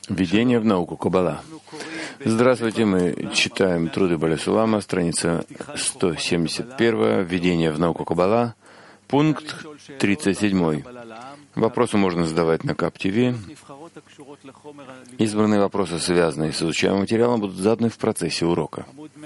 Введение в науку Каббала. Здравствуйте, мы читаем труды Бааля Сулама, страница 171, введение в науку Каббала, пункт 37. Вопросы можно задавать на КАП-ТВ. Избранные вопросы, связанные с изучаемым материалом, будут заданы в процессе урока.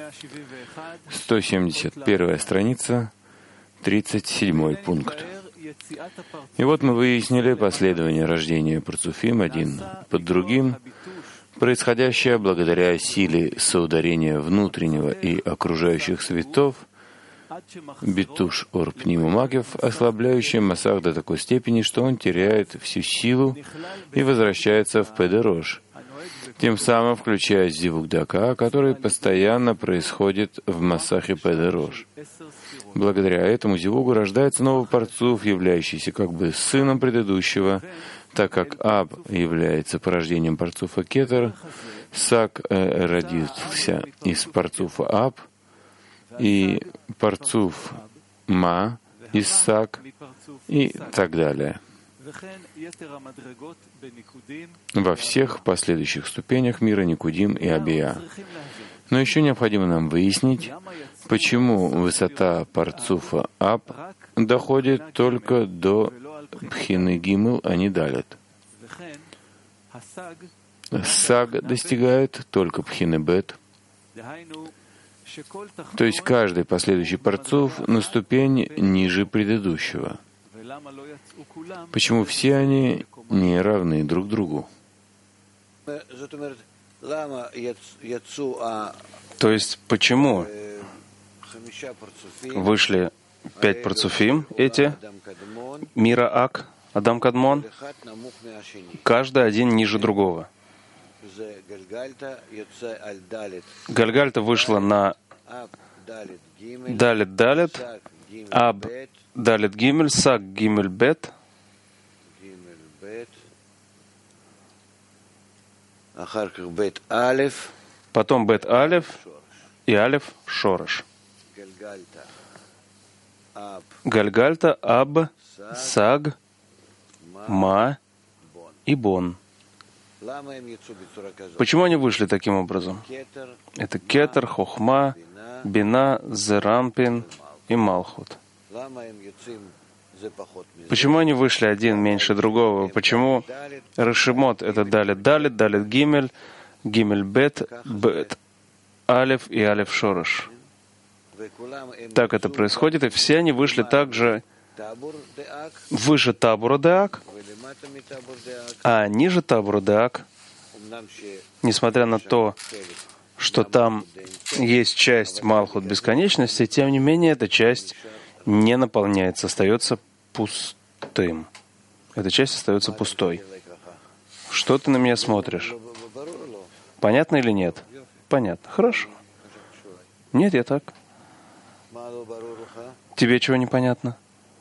171 страница, 37 пункт. И вот мы выяснили последование рождения Парцуфим один под другим, происходящее благодаря силе соударения внутреннего и окружающих светов, битуш орпниму магев, ослабляющий масах до такой степени, что он теряет всю силу и возвращается в педерош, тем самым включая зивук дака, который постоянно происходит в масахе педерош. Благодаря этому зивугу рождается новый парцуф, являющийся как бы сыном предыдущего, так как Аб является порождением парцуфа Кетер, Сак родился из парцуфа Аб, и парцуф Ма из Сак, и так далее. Во всех последующих ступенях мира Никудим и Абия. Но еще необходимо нам выяснить, почему высота парцуфа Аб доходит только до Пхины Гимл, а не Далет. Саг достигает только Пхины Бет. То есть каждый последующий парцуф на ступень ниже предыдущего. Почему все они не равны друг другу? То есть почему вышли 5 парцуфим, эти, мира Ак, Адам Кадмон, каждый один ниже другого. Гальгальта вышла на Далет Далет, Аб Далет Гимель, Сак Гимель Бет, потом Бет Алеф и Алеф Шорош. Гальгальта, Аб, Саг, Ма и Бон. Почему они вышли таким образом? Это Кетер, Хохма, Бина, Зерампин и Малхут. Почему они вышли один меньше другого? Почему Рашимот — это Далет Далет, Далет Гимель, Гимель Бет, Бет Алеф и Алеф Шорош? Так это происходит, и все они вышли также выше Табура Деак, а ниже Табура Деак, несмотря на то, что там есть часть Малхут бесконечности, тем не менее эта часть не наполняется, остается пустым. Эта часть остается пустой. Что ты на меня смотришь? Понятно или нет? Понятно. Хорошо. Нет, я так. Тебе чего непонятно?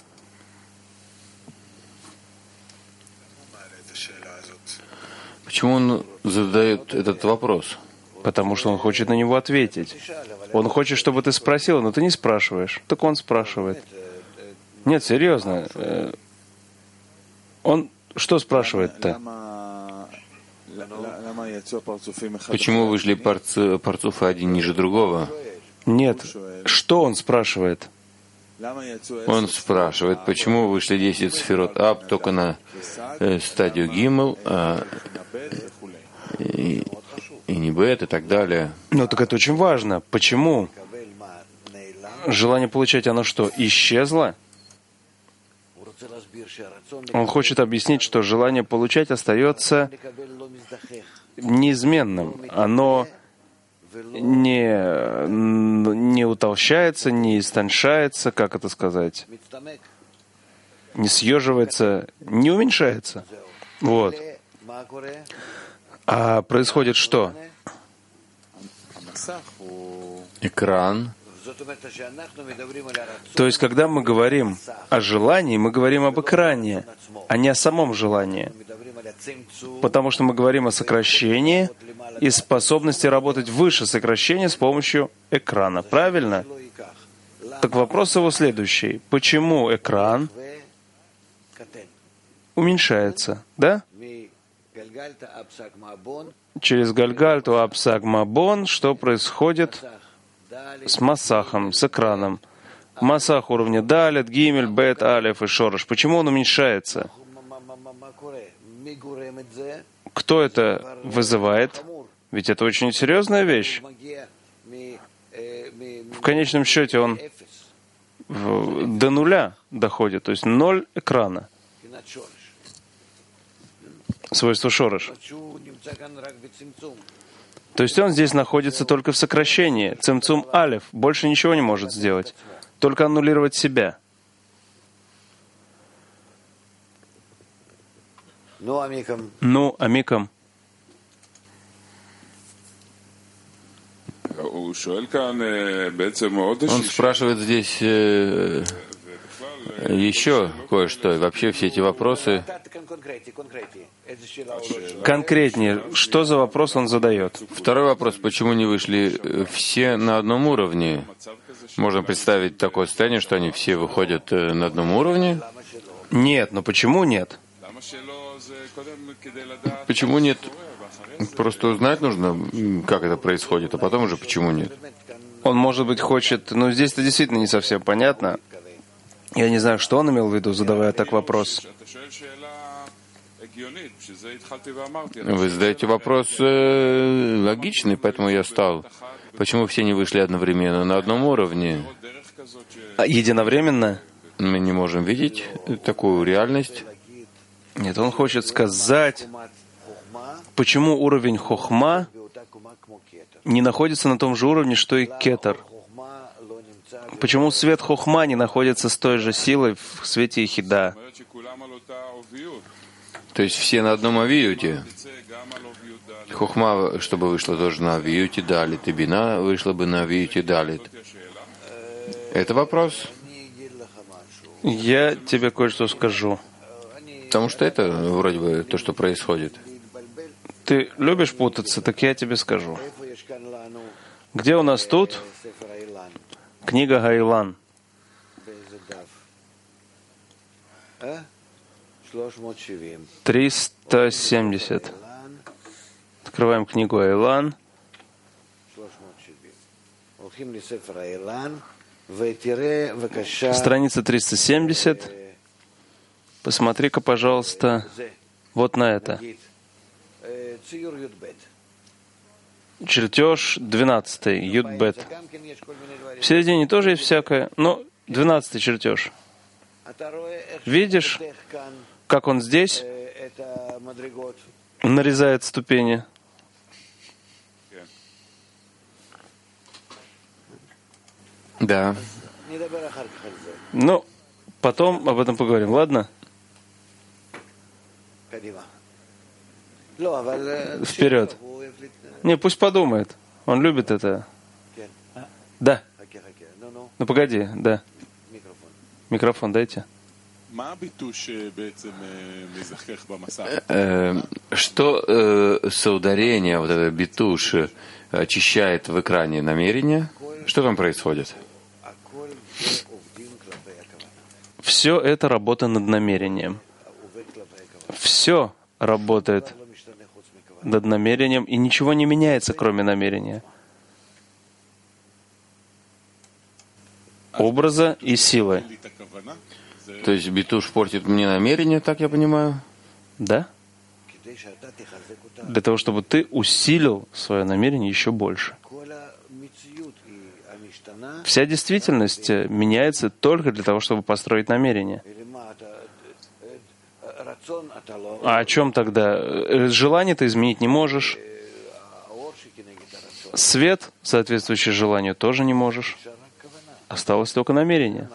Почему он задает этот вопрос? Потому что он хочет на него ответить. Он хочет, чтобы ты спросил, но ты не спрашиваешь. Так он спрашивает. Нет, серьезно. Он что спрашивает-то? Почему вышли парцуфы один ниже другого? Нет. Что он спрашивает? Он спрашивает, почему вышли 10 сферот Аб только на стадию Гимл, и не Бет, и так далее. Ну, так это очень важно. Почему? Желание получать, оно что, исчезло? Он хочет объяснить, что желание получать остается неизменным. Оно не утолщается, не истончается, как это сказать, не съеживается, не уменьшается. Вот. А происходит что? Экран. То есть, когда мы говорим о желании, мы говорим об экране, а не о самом желании. Потому что мы говорим о сокращении и способности работать выше сокращения с помощью экрана. Правильно? Так вопрос его следующий. Почему экран уменьшается? Да? через Гальгальту Апсак Мабон, что происходит с Масахом, с экраном. Масах уровня Далет, Гимель, Бет, Алеф и Шорош. Почему он уменьшается? Кто это вызывает? Ведь это очень серьезная вещь. В конечном счете он до нуля доходит, то есть 0 экрана. Свойство Шорош. То есть он здесь находится только в сокращении. Цимцум Алеф больше ничего не может сделать. Только аннулировать себя. Ну, амикам. Он спрашивает здесь еще кое-что. И вообще все эти вопросы... Конкретнее, что за вопрос он задает? Второй вопрос. Почему не вышли все на одном уровне? Можно представить такое состояние, что они все выходят на одном уровне? Нет, но почему нет? Почему нет? Просто узнать нужно, как это происходит, а потом уже почему нет. Он, может быть, хочет... Ну, здесь-то действительно не совсем понятно. Я не знаю, что он имел в виду, задавая так вопрос. Вы задаете вопрос логичный, поэтому я стал. Почему все не вышли одновременно на одном уровне? Единовременно? Мы не можем видеть такую реальность. Нет, он хочет сказать, почему уровень хохма не находится на том же уровне, что и кетер. Почему свет хохма не находится с той же силой в свете Ихида? То есть все на одном авиюте. Хохма, чтобы вышла тоже на авиюте далит, и бина вышла бы на авиюте далит. Это вопрос? Я тебе кое-что скажу. Потому что это вроде бы то, что происходит. Ты любишь путаться, так я тебе скажу. Где у нас тут книга Гайлан? 370. Открываем книгу Айлан. Страница 370. Посмотри-ка, пожалуйста, вот на это. Чертеж 12, Юдбет. В середине тоже есть всякое, но 12 чертеж. Видишь, как он здесь нарезает ступени? Да. Ну, потом об этом поговорим, ладно? Вперед. Не, пусть подумает. Он любит это. Да. Ну, погоди, да. Микрофон дайте. Что соударение, вот это битуш, очищает в экране намерения? Что там происходит? Все это работа над намерением. Все работает над намерением, и ничего не меняется, кроме намерения. Образа и силы. То есть битуш портит мне намерение, так я понимаю? Да? Для того, чтобы ты усилил свое намерение еще больше. Вся действительность меняется только для того, чтобы построить намерение. А о чем тогда? Желание ты изменить не можешь. Свет, соответствующий желанию, тоже не можешь. Осталось только намерение.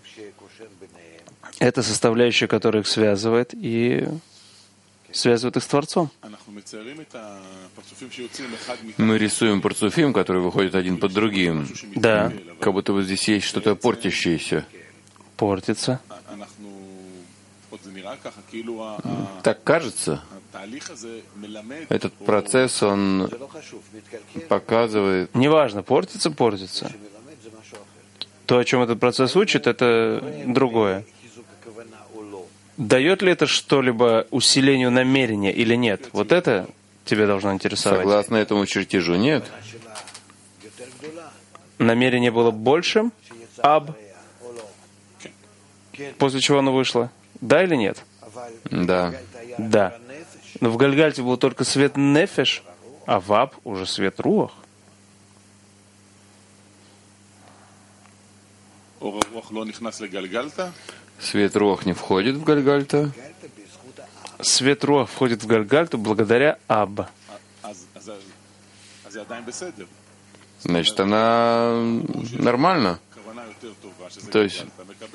Это составляющая, которая их связывает, и связывает их с Творцом. Мы рисуем парцуфим, которые выходят один под другим. Да. Как будто вот здесь есть что-то портящееся. Портится. Так кажется. Этот процесс, он показывает... Неважно, портится, портится. То, о чем этот процесс учит, это другое. дает ли это что-либо усилению намерения или нет? Вот это тебя должно интересовать. Согласно этому чертежу, нет. Намерение было большим, аб, после чего оно вышло. Да или нет? Да. Да. Но в Гальгальте был только свет нефеш, а в аб уже свет руах. Свет руах не входит в Гальгальта. Свет руах входит в Гальгальту благодаря аб. Значит, она нормальна. То есть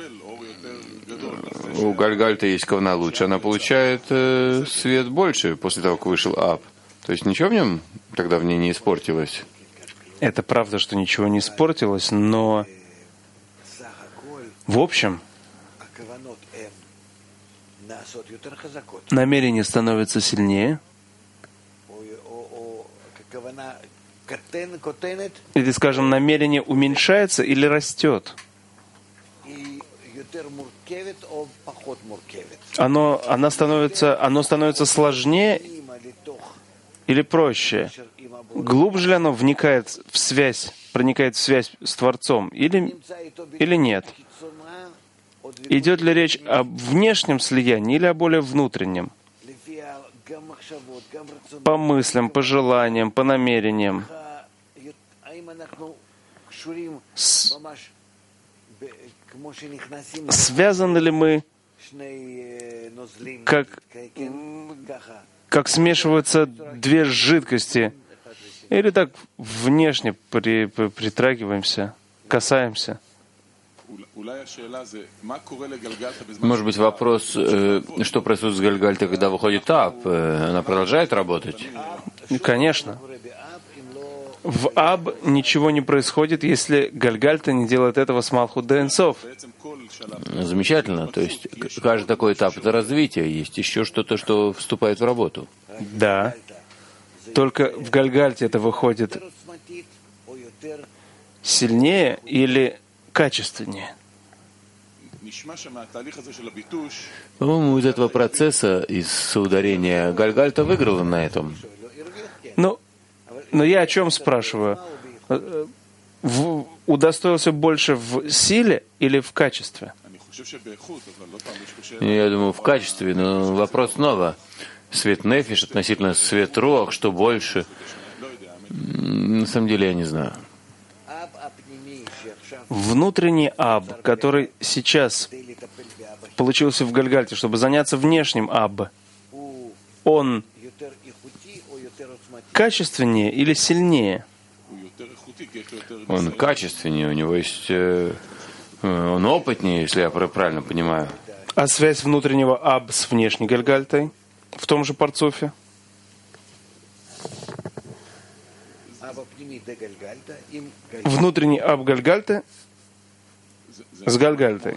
у Гальгальта есть кавана лучше. Она получает свет больше после того, как вышел аб. То есть ничего в нем тогда в ней не испортилось. Это правда, что ничего не испортилось, но в общем намерение становится сильнее, или, скажем, намерение уменьшается или растет. Оно становится сложнее или проще. Глубже ли оно проникает в связь с Творцом или нет? Идет ли речь об внешнем слиянии или о более внутреннем? По мыслям, по желаниям, по намерениям. Связаны ли мы, как смешиваются две жидкости, или так внешне притрагиваемся, касаемся? Может быть, вопрос, что происходит с Гальгальтой, когда выходит аб? Она продолжает работать? Конечно. В аб ничего не происходит, если Гальгальта не делает этого с Малхут де Эйн Соф. Замечательно. То есть каждый такой этап — это развитие. Есть еще что-то, что вступает в работу. Да. Только в Гальгальте это выходит сильнее или качественнее. По-моему, из этого процесса, из соударения, Гальгальта выиграла на этом. Но я о чем спрашиваю? Удостоился больше в силе или в качестве? Я думаю, в качестве, но вопрос снова. Свет нефиш относительно свет руах, что больше? На самом деле я не знаю. Внутренний аб, который сейчас получился в Гальгальте, чтобы заняться внешним аб, он качественнее или сильнее? Он качественнее, у него есть... Он опытнее, если я правильно понимаю. А связь внутреннего аб с внешней Гальгальтой в том же парцуфе? Внутренний аб Гальгальты с Гальгальтой.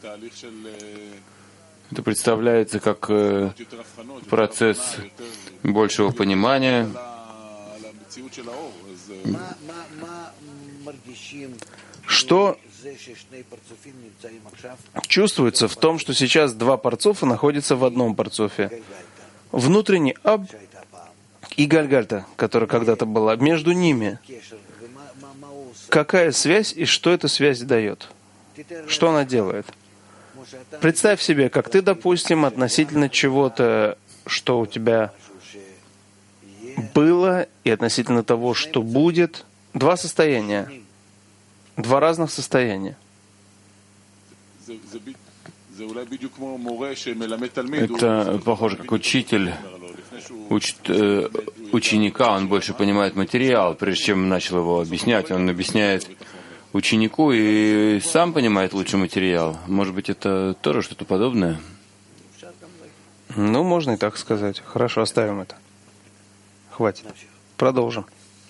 Это представляется как процесс большего понимания. Что чувствуется в том, что сейчас два парцуфа находятся в одном парцуфе? Внутренний аб и Гальгальта, которая когда-то была, между ними. Какая связь и что эта связь дает? Что она делает? Представь себе, как ты, допустим, относительно чего-то, что у тебя было, и относительно того, что будет, два состояния, два разных состояния. Это похоже, как учитель учит ученика, он больше понимает материал, прежде чем начал его объяснять. Он объясняет ученику и сам понимает лучше материал. Может быть, это тоже что-то подобное? Ну, можно и так сказать. Хорошо, оставим это. Хватит. Продолжим.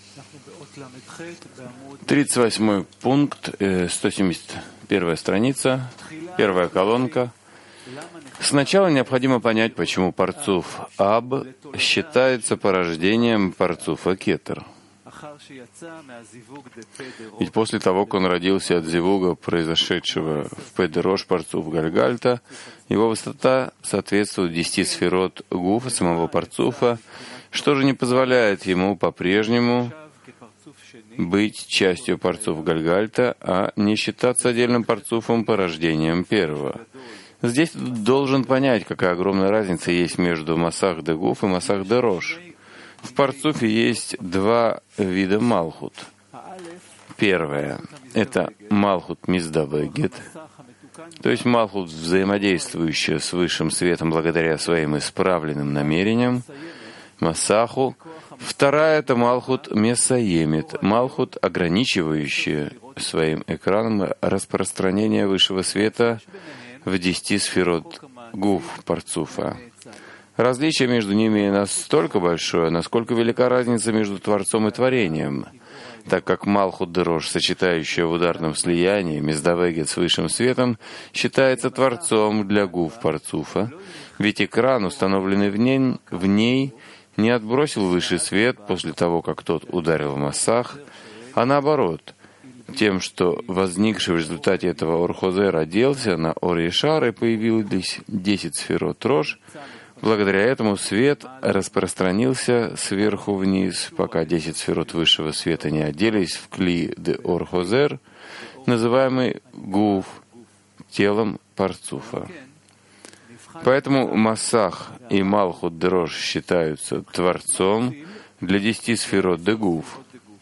38 пункт, 171 страница, первая колонка. Сначала необходимо понять, почему парцуф Аб считается порождением парцуфа Кетер. Ведь после того, как он родился от зивуга, произошедшего в Педерош Парцуф Гальгальта, его высота соответствует 10 сферот Гуфа, самого Парцуфа, что же не позволяет ему по-прежнему быть частью Парцуф Гальгальта, а не считаться отдельным Парцуфом порождением первого. Здесь должен понять, какая огромная разница есть между Масах де Гуф и Масах де Рош. В Парцуфе есть два вида Малхут. Первое — это Малхут Миздавегет, то есть Малхут, взаимодействующая с высшим светом благодаря своим исправленным намерениям, Масаху. Вторая — это Малхут Месаемет, Малхут, ограничивающая своим экраном распространение высшего света в 10 сферот Гуф Парцуфа. Различие между ними настолько большое, насколько велика разница между Творцом и Творением, так как Малхут Дерош, сочетающая в ударном слиянии Миздавегет с высшим светом, считается Творцом для Гуф Парцуфа, ведь экран, установленный в ней, не отбросил высший свет после того, как тот ударил в Масах, а наоборот, тем, что возникший в результате этого Ор-Хозе оделся на Ор-Ешар и появились 10 сферот Рош, благодаря этому свет распространился сверху вниз, пока 10 сферот высшего света не оделись в Кли де Ор-Хозер, называемый Гуф, телом Парцуфа. Поэтому Масах и Малхут Дерош считаются Творцом для 10 сферот де Гуф.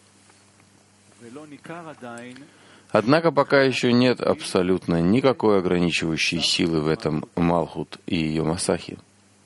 Однако пока еще нет абсолютно никакой ограничивающей силы в этом Малхут и ее Масахе.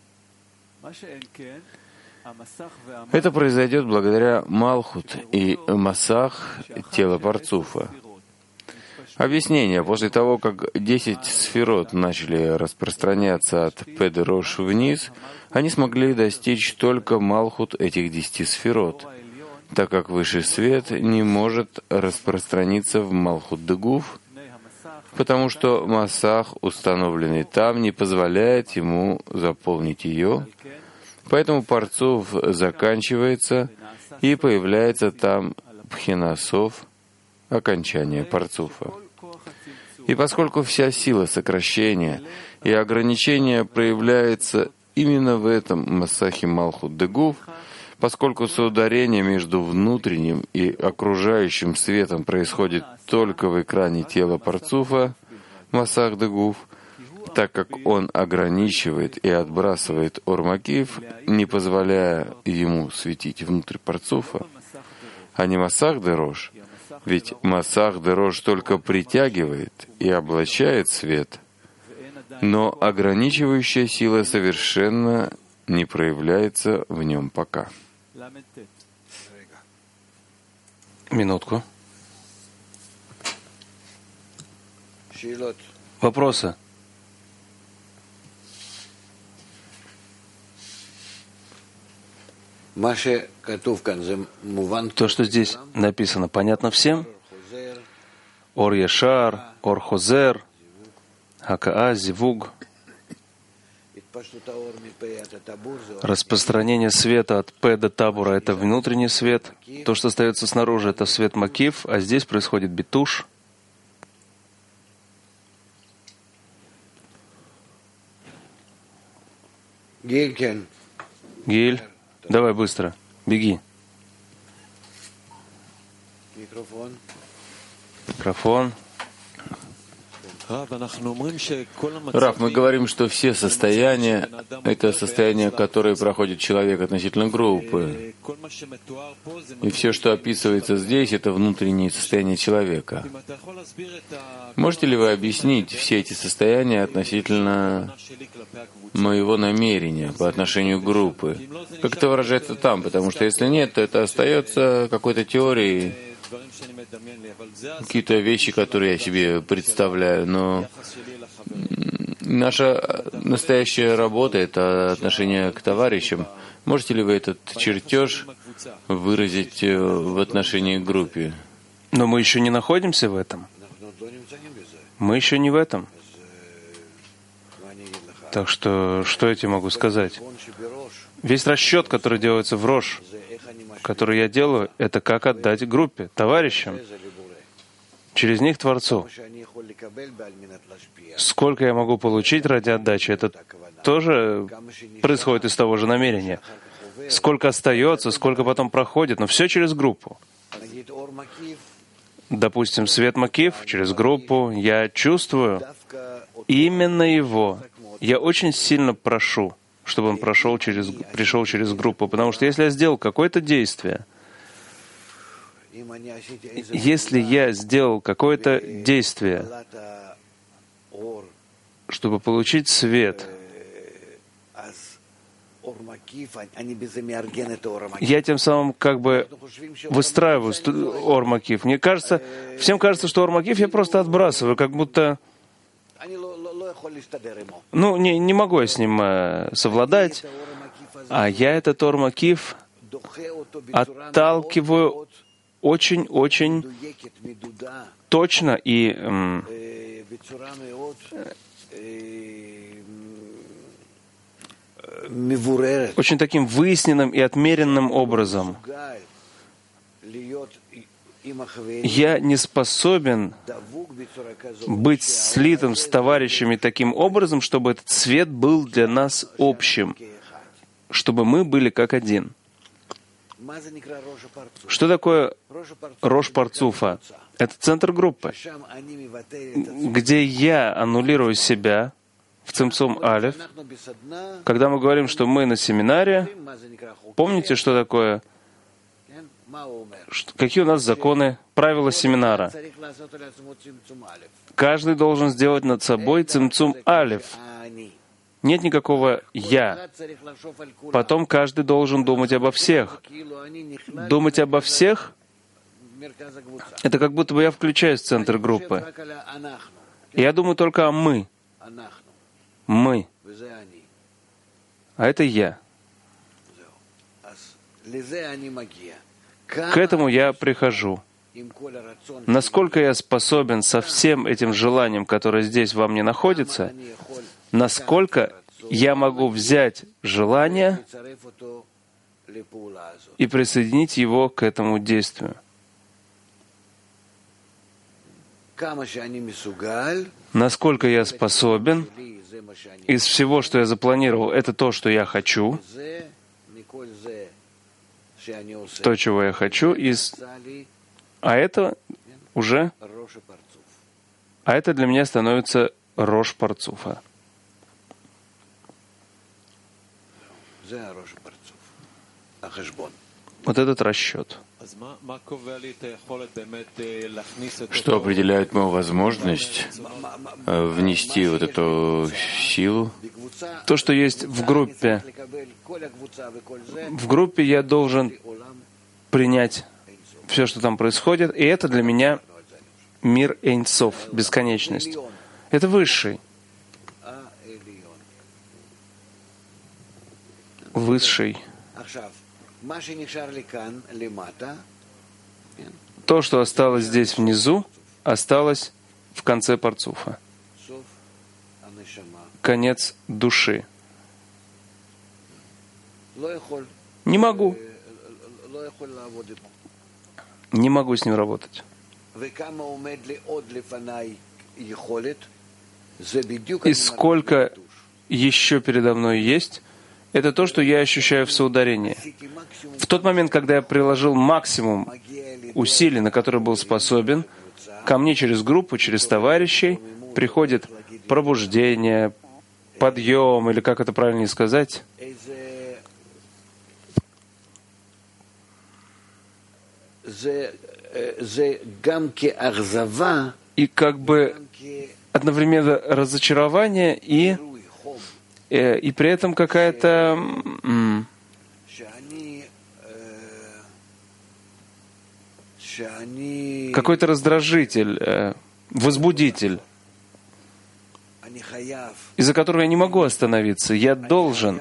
Это произойдет благодаря Малхут и Масах тела Парцуфа. Объяснение. После того, как 10 сферот начали распространяться от Педерош вниз, они смогли достичь только Малхут этих 10 сферот, так как высший свет не может распространиться в Малхут де Гуф, потому что Масах, установленный там, не позволяет ему заполнить ее, поэтому Парцуф заканчивается и появляется там Пхинасов, окончание Парцуфа. И поскольку вся сила сокращения и ограничения проявляется именно в этом Масахе Малхут де Гуф, поскольку соударение между внутренним и окружающим светом происходит только в экране тела Парцуфа, Масах де Гуф, так как он ограничивает и отбрасывает Ор-Макиф, не позволяя ему светить внутрь Парцуфа, а не Масах де Рош, ведь Масах де Рош только притягивает и облачает свет, но ограничивающая сила совершенно не проявляется в нем пока. Минутку. Вопросы? То, что здесь написано, понятно всем? Ор-Ешар, Ор-Хозер, Хакаа, Зивуг. Распространение света от П до Табура — это внутренний свет. То, что остается снаружи, это свет Макиф, а здесь происходит битуш. Гиль, давай быстро, беги. Микрофон. Рав, мы говорим, что все состояния — это состояния, которые проходит человек относительно группы. И все, что описывается здесь, это внутренние состояния человека. Можете ли вы объяснить все эти состояния относительно моего намерения по отношению к группе? Как это выражается там? Потому что если нет, то это остается какой-то теорией, какие-то вещи, которые я себе представляю, но наша настоящая работа — это отношение к товарищам. Можете ли вы этот чертеж выразить в отношении к группе? Но мы еще не находимся в этом. Мы еще не в этом. Так что я тебе могу сказать? Весь расчет, который делается в Рош, которые я делаю, это как отдать группе, товарищам, через них Творцу. Сколько я могу получить ради отдачи, это тоже происходит из того же намерения. Сколько остается, сколько потом проходит, но все через группу. Допустим, свет Макиф через группу, я чувствую именно его. Я очень сильно прошу, чтобы он пришел через группу, потому что если я сделал какое-то действие, чтобы получить свет, я тем самым как бы выстраиваю Ор Макиф. Мне кажется, всем кажется, что Ор Макиф я просто отбрасываю, как будто не могу я с ним совладать, а я этот Ор Макиф отталкиваю очень-очень точно и очень таким выясненным и отмеренным образом. Я не способен быть слитым с товарищами таким образом, чтобы этот свет был для нас общим, чтобы мы были как один. Что такое Рош Парцуфа? Это центр группы, где я аннулирую себя в Цимцум Алеф. Когда мы говорим, что мы на семинаре, помните, что такое? Какие у нас законы, правила семинара? Каждый должен сделать над собой Цимцум Алеф. Нет никакого «я». Потом каждый должен думать обо всех. Думать обо всех — это как будто бы я включаюсь в центр группы. И я думаю только о «мы». «Мы». А это «я». К этому я прихожу. Насколько я способен со всем этим желанием, которое здесь во мне находится, насколько я могу взять желание и присоединить его к этому действию. Насколько я способен, из всего, что я запланировал, это то, что я хочу, то, чего я хочу, а это уже, а это для меня становится Рош Парцуфа. Вот этот расчет. Что определяет мою возможность внести вот эту силу? То, что есть в группе. В группе я должен принять все, что там происходит, и это для меня мир Эйнсов, бесконечность. Это высший. Высший. То, что осталось здесь внизу, осталось в конце Парцуфа. Конец души. Не могу. Не могу с ним работать. И сколько еще передо мной есть, это то, что я ощущаю в соударении. В тот момент, когда я приложил максимум усилий, на которые был способен, ко мне через группу, через товарищей приходит пробуждение, подъем, или как это правильнее сказать, и как бы одновременно разочарование и при этом какая-то какой-то раздражитель, возбудитель, из-за которого я не могу остановиться. Я должен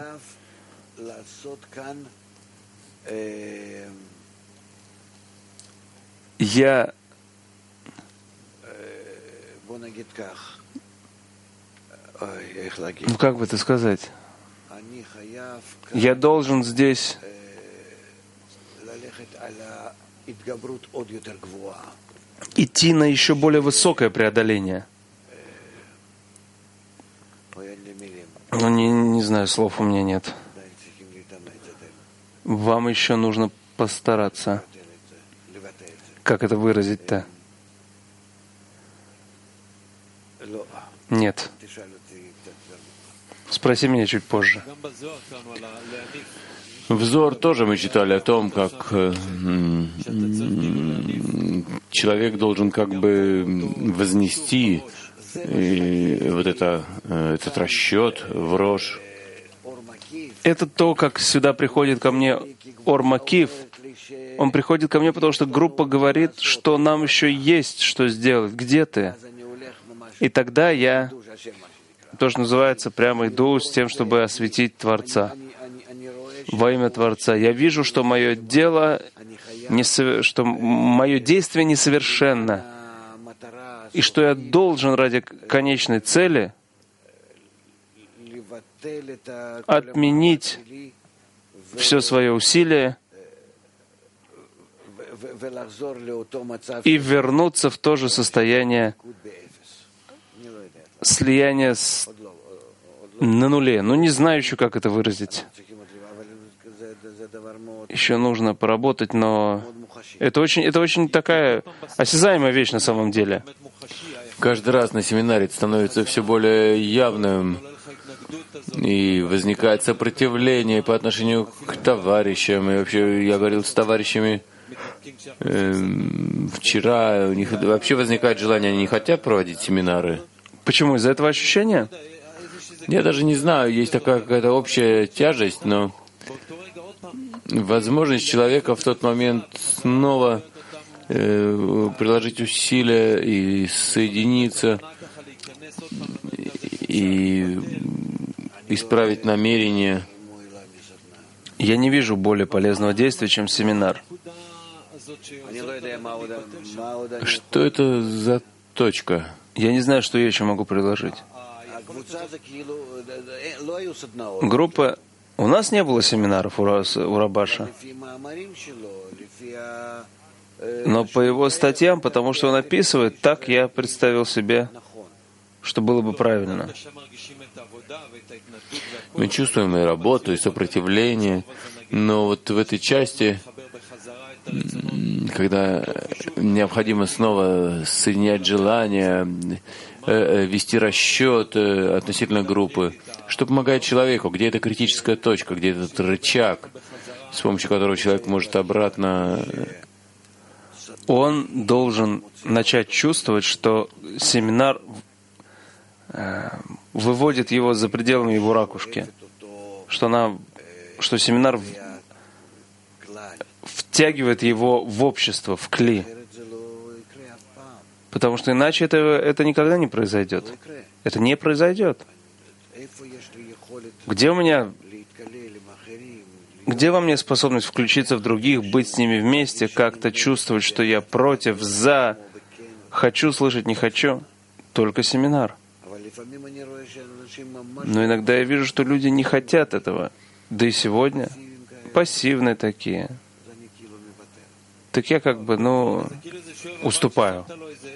как бы это сказать? Я должен здесь идти на еще более высокое преодоление. Ну, не знаю, слов у меня нет. Вам еще нужно постараться. Как это выразить-то? Нет. Спроси меня чуть позже. В Зоар тоже мы читали о том, как человек должен как бы вознести вот этот расчет в рожь. Это то, как сюда приходит ко мне Ор Макиф. Он приходит ко мне, потому что группа говорит, что нам еще есть что сделать. Где ты? И тогда я, то, что называется, прямо иду с тем, чтобы осветить Творца. Во имя Творца. Я вижу, что мое дело, что мое действие несовершенно, и что я должен ради конечной цели отменить все свое усилие и вернуться в то же состояние слияния на нуле. Ну, не знаю еще, как это выразить. Еще нужно поработать, но это очень такая осязаемая вещь на самом деле. Каждый раз на семинаре это становится все более явным, и возникает сопротивление по отношению к товарищам. И вообще я говорил с товарищами вчера, у них вообще возникает желание, они не хотят проводить семинары. Почему? Из-за этого ощущения? Я даже не знаю, есть такая какая-то общая тяжесть, но возможность человека в тот момент снова приложить усилия и соединиться, и исправить намерение. Я не вижу более полезного действия, чем семинар. Что это за точка? Я не знаю, что я еще могу предложить. Группа... У нас не было семинаров у Рабаша. Но по его статьям, потому что он описывает, так я представил себе, что было бы правильно. Мы чувствуем и работу, и сопротивление, но вот в этой части, когда необходимо снова соединять желания, вести расчет относительно группы, что помогает человеку, где эта критическая точка, где этот рычаг, с помощью которого человек может обратно... Он должен начать чувствовать, что семинар выводит его за пределами его ракушки, что семинар втягивает его в общество, в кли. Потому что иначе это никогда не произойдет. Это не произойдет. Где во мне способность включиться в других, быть с ними вместе, как-то чувствовать, что я против, за, хочу слышать, не хочу? Только семинар. Но иногда я вижу, что люди не хотят этого. Да и сегодня пассивные такие. Так я уступаю.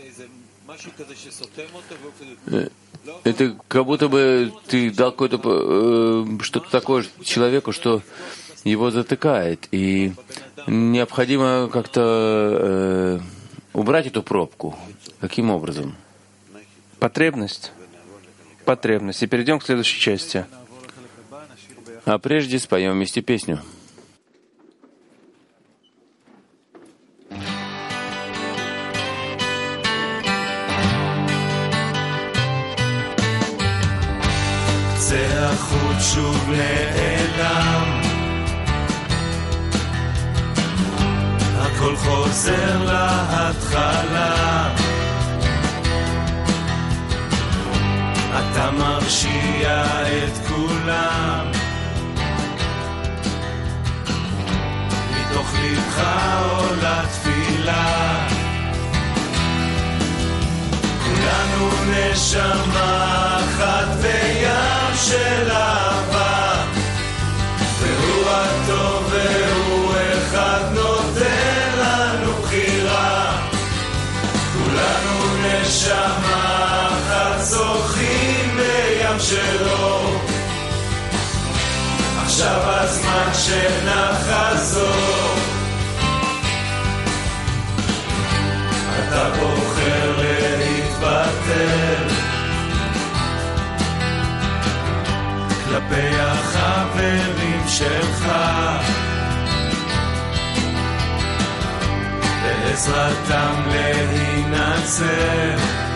Это как будто бы ты дал что-то такое человеку, что его затыкает, и необходимо как-то убрать эту пробку. Каким образом? Потребность. И перейдем к следующей части. А прежде споем вместе песню. החוט שוב נעלם, הכל חוזר להתחלה, אתה מרשיע את כולם, מתוך לבך עולה תפילה, כולנו נשמה אחת וים של אהבה, והוא הטוב והוא אחד נורא. נשמה אחת שוחים בים שלו. עכשיו הזמן שנחזור. אתה בוחר להתבטל כלפי החברים שלך, בעזרתם להינצל.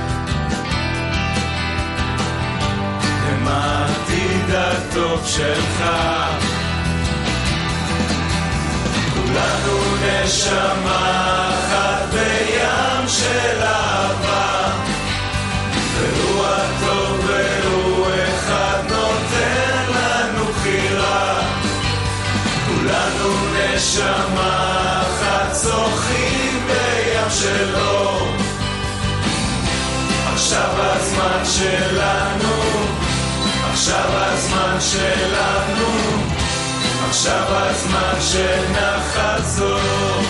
הם העתיד הטוב שלך. כולנו נשמה אחת בים של אהבה, והוא הטוב והוא אחד נותן לנו בחירה. כולנו נשמה אחת שוחים בים שלו. עכשיו הזמן שלנו, עכשיו הזמן שלנו, עכשיו הזמן שנחזור.